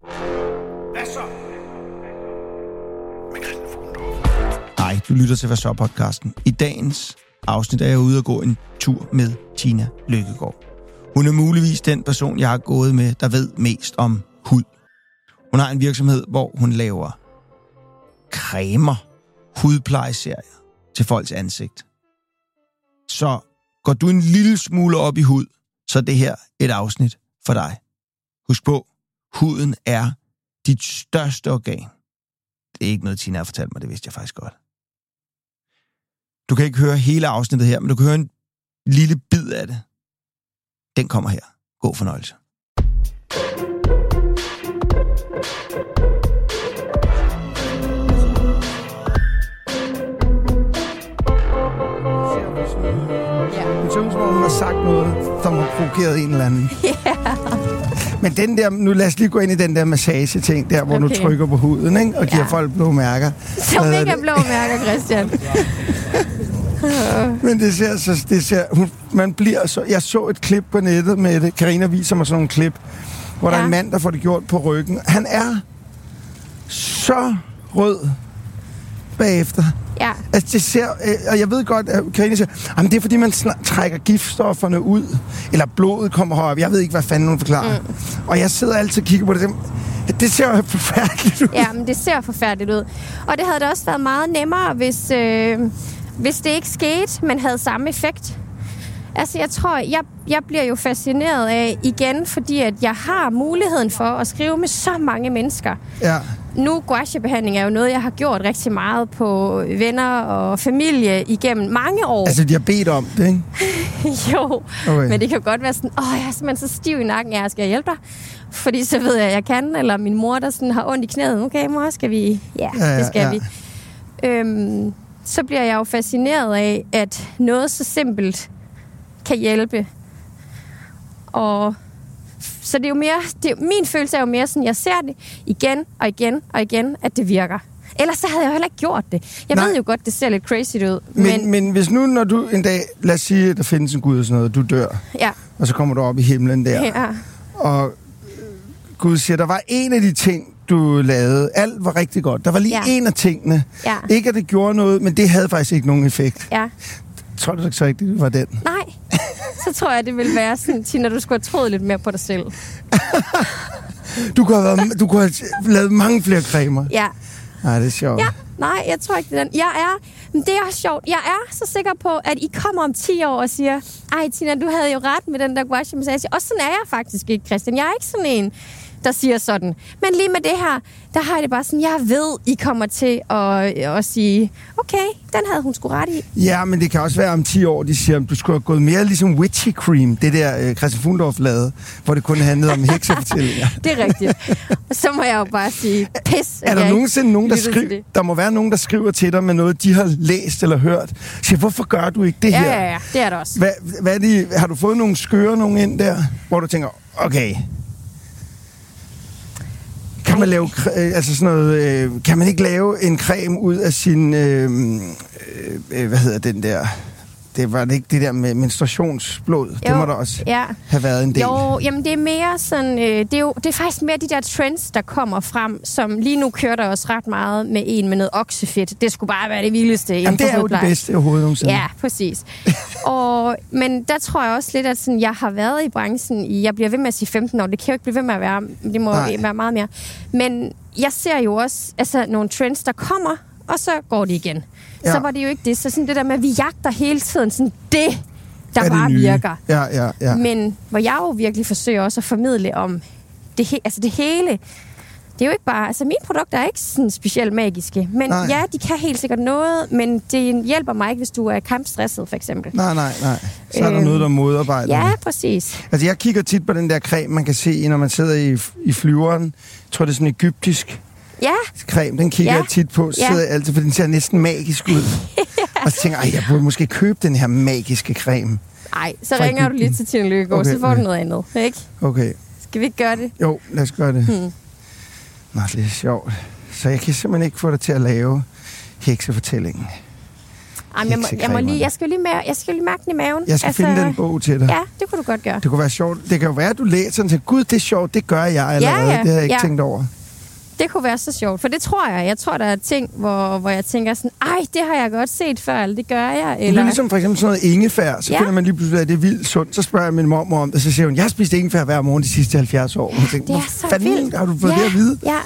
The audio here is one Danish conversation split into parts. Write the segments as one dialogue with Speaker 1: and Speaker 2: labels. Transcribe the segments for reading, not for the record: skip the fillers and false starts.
Speaker 1: Hvad så?
Speaker 2: Nej, du lytter til Hvad så podcasten. I dagens afsnit er jeg ude og gå en tur med Tina Løkkegaard. Hun er muligvis den person, jeg har gået med, der ved mest om hud. Hun har en virksomhed, hvor hun laver cremer, hudplejeserier til folks ansigt. Så går du en lille smule op i hud, så er det her et afsnit for dig. Husk på, huden er dit største organ. Det er ikke noget, Tina har fortalt mig, det vidste jeg faktisk godt. Du kan ikke høre hele afsnittet her, men du kan høre en lille bid af det. Den kommer her. God fornøjelse. Det ser ud som om, hun har sagt noget, som har provokeret en eller anden.
Speaker 3: Yeah.
Speaker 2: Men den der, nu lad os lige gå ind i den der massage-ting, der hvor du trykker på huden, ikke? Og giver folk blå mærker.
Speaker 3: Som ikke er blå mærker, Christian.
Speaker 2: Men det ser man bliver så. Jeg så et klip på nettet med det. Karina viser mig sådan nogle klip, hvor der er en mand, der får det gjort på ryggen. Han er så rød bagefter.
Speaker 3: Ja.
Speaker 2: Altså det ser, og jeg ved godt, at Karina siger, jamen det er fordi man trækker giftstofferne ud, eller blodet kommer herop. Jeg ved ikke, hvad fanden hun forklarer. Og jeg sidder altid og kigger på det. Det ser jo forfærdeligt ud.
Speaker 3: Ja, men det ser forfærdeligt ud. Og det havde da også været meget nemmere, hvis det ikke skete, men havde samme effekt. Altså, jeg tror, jeg bliver jo fascineret af igen, fordi at jeg har muligheden for at skrive med så mange mennesker.
Speaker 2: Ja.
Speaker 3: Nu, gouachebehandling er jo noget, jeg har gjort rigtig meget på venner og familie igennem mange år.
Speaker 2: Altså, de har bedt om det, ikke?
Speaker 3: Jo, okay. Men det kan jo godt være sådan, jeg er simpelthen så stiv i nakken, jeg skal hjælpe dig. Fordi så ved jeg, at jeg kan, eller min mor, der sådan har ondt i knæet. Okay, mor, skal vi? Ja, det skal vi. Så bliver jeg jo fascineret af, at noget så simpelt kan hjælpe. Og så det er jo mere, min følelse er jo mere sådan, jeg ser det igen og igen og igen, at det virker. Ellers så havde jeg jo heller ikke gjort det. Jeg ved jo godt, det ser lidt crazy ud.
Speaker 2: Men hvis nu, når du en dag, lad os sige, at der findes en Gud og sådan noget, du dør, og så kommer du op i himlen der, og Gud siger, der var en af de ting, du lavede, alt var rigtig godt. Der var lige en af tingene. Ja. Ikke at det gjorde noget, men det havde faktisk ikke nogen effekt. Ja. Tror du så ikke, det var den?
Speaker 3: Nej. Så tror jeg, det ville være sådan, Tina, du skulle have troet lidt mere på dig selv.
Speaker 2: Du kunne have lavet mange flere cremer.
Speaker 3: Ja.
Speaker 2: Nej, det er sjovt.
Speaker 3: Ja, nej, jeg tror ikke, det er den. Men det er også sjovt. Jeg er så sikker på, at I kommer om 10 år og siger, ej Tina, du havde jo ret med den der gouache-massage. Og sådan er jeg faktisk ikke, Christian. Jeg er ikke sådan en, der siger sådan. Men lige med det her, der har jeg det bare sådan, jeg ved, I kommer til at sige, okay, den havde hun sgu ret i.
Speaker 2: Ja, men det kan også være om 10 år, de siger, du skulle have gået mere ligesom Witchy Cream, det der Christian Fuhlendorff lavede, hvor det kun handlede om heksefortællinger.
Speaker 3: Det er rigtigt. Og så må jeg jo bare sige, pis.
Speaker 2: Er der nogensinde nogen, der skriver, der må være nogen, der skriver til dig med noget, de har læst eller hørt, siger, hvorfor gør du ikke det her?
Speaker 3: Ja, det er det også.
Speaker 2: Hvad er det, har du fået nogle skøre nogen ind der, hvor du tænker, okay, kan man lave altså sådan noget, kan man ikke lave en creme ud af sin hvad hedder den der, det var ikke det der med menstruationsblod, jo, det må der også have været en del.
Speaker 3: Jo, jamen det er mere sådan, det er faktisk mere de der trends, der kommer frem, som lige nu kører der også ret meget med en med noget oksefedt. Det skulle bare være det vildeste.
Speaker 2: Jamen det er jo det bedste overhovedet nogensinde.
Speaker 3: Ja, præcis. Men der tror jeg også lidt, at sådan, jeg har været i branchen jeg bliver ved med at sige 15 år, det kan jo ikke blive ved med at være, det må være meget mere. Men jeg ser jo også nogle trends, der kommer, og så går det igen. Ja. Så var det jo ikke det. Så sådan det der med, at vi jagter hele tiden sådan det, der bare virker.
Speaker 2: Ja.
Speaker 3: Men hvor jeg jo virkelig forsøger også at formidle om det hele. Det er jo ikke bare... Altså, mine produkter er ikke sådan specielt magiske. Men ja, de kan helt sikkert noget, men det hjælper mig ikke, hvis du er kampstresset, for eksempel.
Speaker 2: Nej. Så er der noget, der modarbejder.
Speaker 3: Ja, præcis.
Speaker 2: Altså, jeg kigger tit på den der creme, man kan se, når man sidder i flyveren. Jeg tror, det er sådan egyptisk creme. Den kigger jeg tit på, sidder jeg altid, for den ser næsten magisk ud. Og så tænker jeg burde måske købe den her magiske creme.
Speaker 3: Nej, så ringer du lige til Tina Løkkegaard, så får du noget andet, ikke?
Speaker 2: Okay.
Speaker 3: Skal vi ikke gøre det?
Speaker 2: Jo, lad os gøre det. Nå, det er sjovt. Så jeg kan simpelthen ikke få dig til at lave heksefortællingen.
Speaker 3: Jeg skal jo lige mærke den i maven.
Speaker 2: Jeg skal finde den bog til dig.
Speaker 3: Ja, det kunne du godt gøre.
Speaker 2: Det kunne være sjovt. Det kan jo være, at du læser og tænker, gud, det er sjovt, det gør jeg allerede. Det har jeg ikke tænkt over.
Speaker 3: Det kunne være så sjovt, for det tror jeg. Jeg tror, der er ting, hvor jeg tænker sådan, det har jeg godt set før, eller det gør jeg. Eller... Det er
Speaker 2: ligesom for eksempel sådan noget ingefær, så finder man lige pludselig, at det er vildt sundt. Så spørger jeg min mormor om det, så siger hun, jeg har spist ingefær hver morgen de sidste 70 år. Jeg tænker,
Speaker 3: det er så vildt.
Speaker 2: Har du fået det at vide?
Speaker 3: Ja.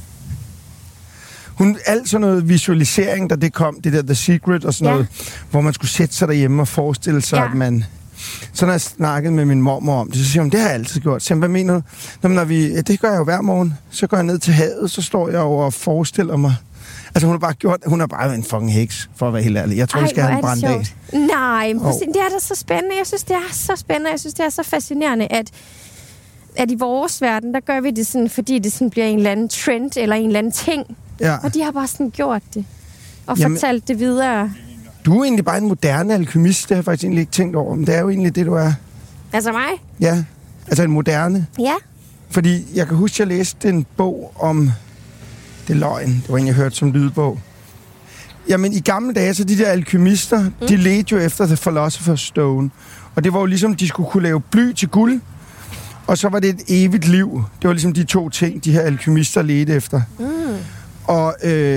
Speaker 2: Alt sådan noget visualisering, da det kom, det der The Secret og sådan noget, hvor man skulle sætte sig derhjemme og forestille sig, at man... Så når jeg snakkede med min mormor om det, så siger hun, det har jeg altid gjort. Så hvad mener du? Det gør jeg jo hver morgen. Så går jeg ned til havet, så står jeg over og forestiller mig. Altså hun har bare en fucking heks, for at være helt ærlig. Jeg tror, vi skal have en branddag.
Speaker 3: Nej, men det er da så spændende. Jeg synes, det er så spændende. Jeg synes, det er så fascinerende, at i vores verden, der gør vi det sådan, fordi det sådan bliver en eller anden trend, eller en eller anden ting. Ja. Og de har bare sådan gjort det. Og fortalt det videre.
Speaker 2: Du er egentlig bare en moderne alkymist, det har jeg faktisk egentlig ikke tænkt over, men det er jo egentlig det, du er.
Speaker 3: Altså mig?
Speaker 2: Ja, altså en moderne.
Speaker 3: Ja.
Speaker 2: Fordi jeg kan huske, at jeg læste en bog om... Det er løgn, det var en, jeg hørte som lydbog. Jamen, i gamle dage, så de der alkymister, de ledte jo efter The Philosopher's Stone. Og det var jo ligesom, de skulle kunne lave bly til guld, og så var det et evigt liv. Det var ligesom de to ting, de her alkymister ledte efter. Og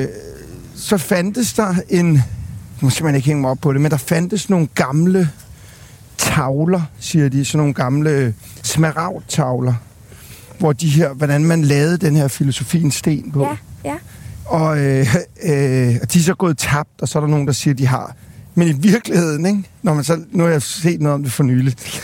Speaker 2: så fandtes der en... Nu skal man ikke hænge mig op på det, men der fandtes nogle gamle tavler, siger de, sådan nogle gamle smaragdtavler, hvor de her, hvordan man lavede den her filosofiens sten på.
Speaker 3: Ja.
Speaker 2: Og de er så gået tabt, og så er der nogen, der siger, de har. Men i virkeligheden, ikke? Nu har jeg set noget om det for nyligt.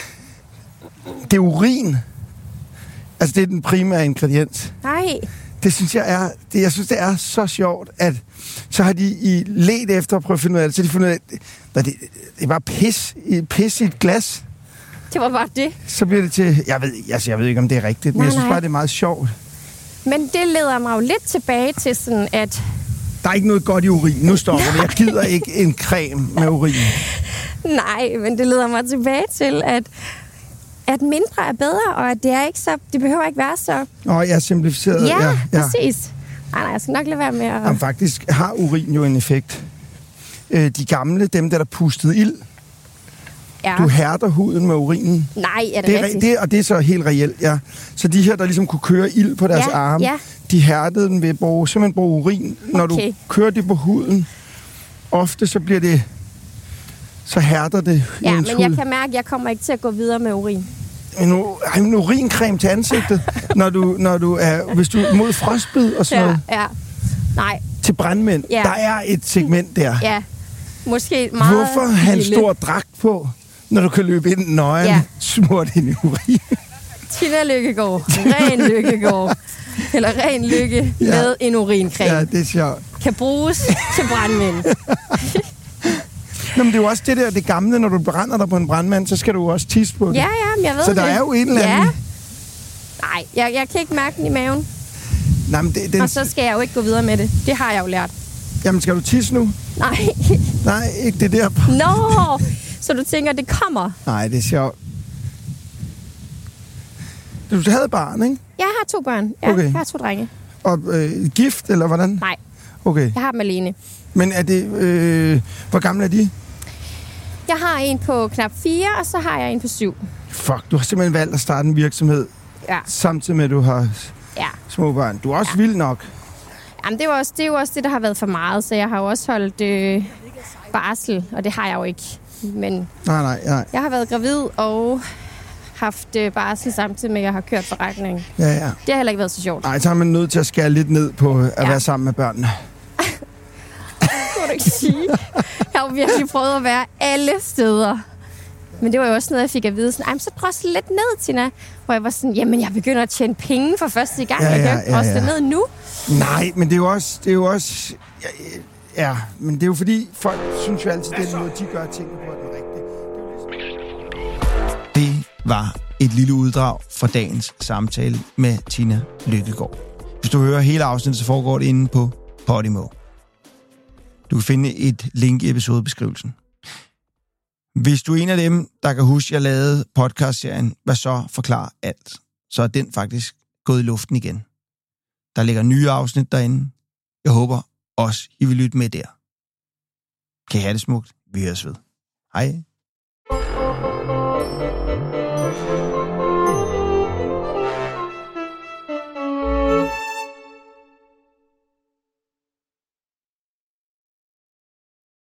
Speaker 2: Det er urin. Altså, det er den primære ingrediens.
Speaker 3: Nej.
Speaker 2: Det synes jeg jeg synes, det er så sjovt, at så har de let efter at prøve at finde ud af det, så de fundet ud af, at det er bare pis i et glas.
Speaker 3: Det var bare det.
Speaker 2: Så bliver det til, jeg ved ikke, om det er rigtigt, men jeg synes bare, det er meget sjovt.
Speaker 3: Men det leder mig jo lidt tilbage til sådan, at...
Speaker 2: Der er ikke noget godt i urin. Nu stopper det. Jeg gider ikke en creme med urin.
Speaker 3: Nej, men det leder mig tilbage til, at mindre er bedre, og at det behøver ikke være så...
Speaker 2: Jeg er simplificeret.
Speaker 3: Ja, præcis. Nej, jeg skal nok lade være med at...
Speaker 2: Jamen, faktisk har urin jo en effekt. De gamle, dem der pustede ild, du hærder huden med urinen.
Speaker 3: Nej, er det rigtigt?
Speaker 2: Og det er så helt reelt, ja. Så de her, der ligesom kunne køre ild på deres arme, de hærdede den ved at bruge urin. Når du kører det på huden, ofte så bliver det... Så hærder det
Speaker 3: men jeg kan mærke, at jeg kommer ikke til at gå videre med urin.
Speaker 2: En urincreme til ansigtet, når du er, hvis du er mod frostbid og sådan noget.
Speaker 3: Ja. Nej.
Speaker 2: Til brandmænd. Ja. Der er et segment der.
Speaker 3: Ja. Måske meget.
Speaker 2: Hvorfor have en stor dragt på, når du kan løbe ind nøgen, smurt ind i urin?
Speaker 3: Tina Løkkegaard. Ren Løkkegaard. Eller ren lykke med en urincreme.
Speaker 2: Ja, det er sjovt.
Speaker 3: Kan bruges til brandmænd.
Speaker 2: Nå, men det er jo også det gamle, når du brænder dig på en brandmand, så skal du også tisse på det.
Speaker 3: Ja, men jeg ved
Speaker 2: så der er jo en eller anden...
Speaker 3: Nej, jeg kan ikke mærke den i maven.
Speaker 2: Nej, men
Speaker 3: og så skal jeg jo ikke gå videre med det. Det har jeg jo lært.
Speaker 2: Jamen, skal du tisse nu?
Speaker 3: Nej.
Speaker 2: Nej, ikke det der.
Speaker 3: Nå, så du tænker, det kommer?
Speaker 2: Nej, det er sjovt. Du havde barn, ikke?
Speaker 3: Jeg har 2 børn. Ja, okay. Jeg har 2 drenge.
Speaker 2: Og gift, eller hvordan?
Speaker 3: Nej.
Speaker 2: Okay.
Speaker 3: Jeg har dem alene.
Speaker 2: Men er det... hvor gamle er de?
Speaker 3: Jeg har en på knap 4, og så har jeg en på 7.
Speaker 2: Fuck, du har simpelthen valgt at starte en virksomhed. Ja. Samtidig med, at du har små børn. Du er også vild nok.
Speaker 3: Jamen, det er jo også det, der har været for meget. Så jeg har jo også holdt barsel, og det har jeg jo ikke. Men
Speaker 2: nej.
Speaker 3: Jeg har været gravid og haft barsel samtidig med, at jeg har kørt forretning.
Speaker 2: Ja.
Speaker 3: Det har heller ikke været så sjovt.
Speaker 2: Nej, så er man nødt til at skære lidt ned på at være sammen med børnene.
Speaker 3: Det må du ikke sige. Jeg har jo virkelig prøvet at være alle steder. Men det var jo også noget, jeg fik at vide. Sådan, så drosle lidt ned, Tina. Hvor jeg var sådan, jamen jeg begynder at tjene penge for første gang. Jeg kan ikke drosle ned nu.
Speaker 2: Nej, men det er jo også... Ja, men det er jo fordi, folk synes jo altid, det er den måde, de gør tingene på den rigtige. Det var et lille uddrag fra dagens samtale med Tina Løkkegaard. Hvis du hører hele afsnittet, så foregår det inde på Podimo. Du kan finde et link i episodebeskrivelsen. Hvis du er en af dem, der kan huske, at jeg lavede podcastserien Hvad så? Forklar alt, så er den faktisk gået i luften igen. Der ligger nye afsnit derinde. Jeg håber også, I vil lytte med der. Kan I have det smukt? Vi høres ved. Hej.